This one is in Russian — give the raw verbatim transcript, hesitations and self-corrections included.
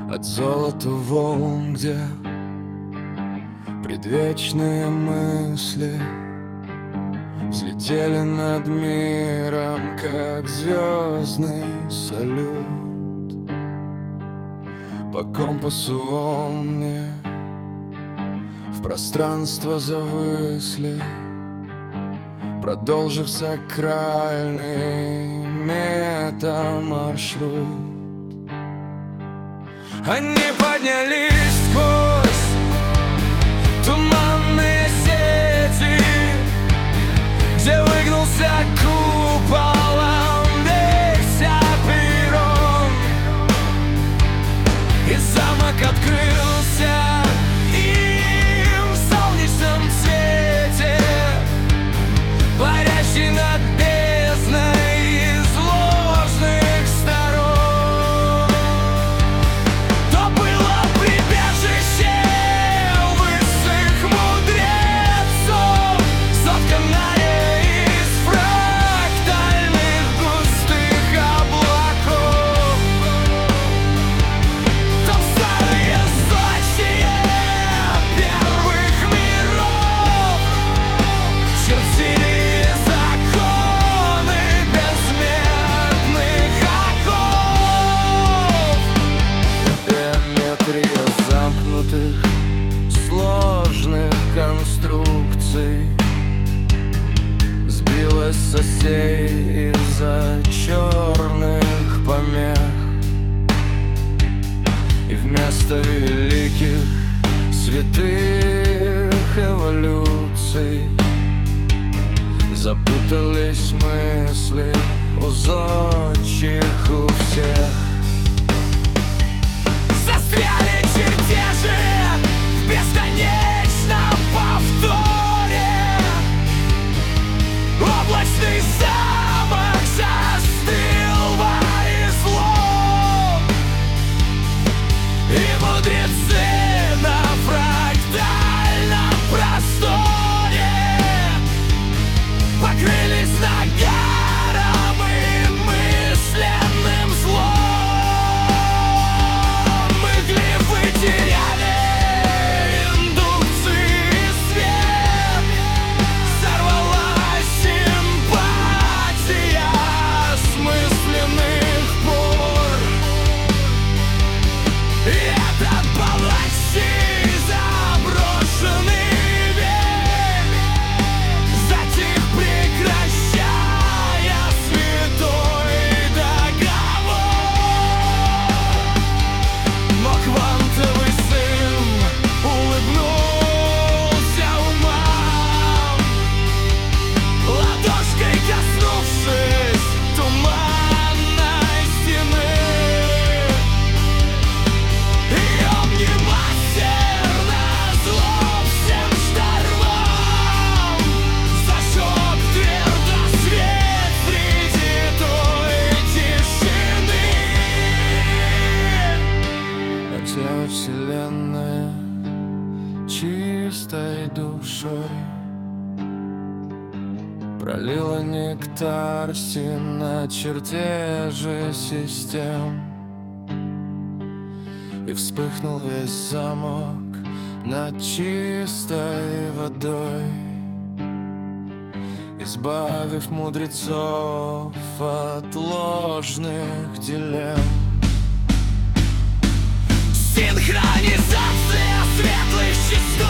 От золота волн, где предвечные мысли взлетели над миром, как звездный салют. По компасу волны в пространство завысли, продолжив сакральный метамаршрут. Они поднялись сквозь туманные сети, где выгнулся куполом весь Апейрон, и замок открылся им в солнечном свете, парящий над бездной из ложных сторон. То было прибежище высших мудрецов, сотканное из фрактальных густых облаков. Там старые зодчие первых миров чертили законы безмертных оков. Геометрия замкнутых сложных конструкций сбилась с осей из-за черных помех, и вместо великих святых эволюций запутались мысли у зодчих у всех. Застряли чертежи в бесконечном повторе. Облачный замок застыл во излом, и мудрецы на фрактальном просторе покрылись нагаром и мысленным злом. Мы глифы теряли индукции и свет, сорвалась симпатия осмысленных пор, и этот палачий заброшенный век затих, прекращая святой договор. Но квантовый сын улыбнулся умам, ладошкой коснувшись туманной стены, и он немилосердно зло всем штормам зажег твердосвет среди той тишины. Хотя вселенная чистой душой пролила нектар на чертежи систем, и вспыхнул весь замок над чистой водой, избавив мудрецов от ложных дилемм. Синхронизация светлых частот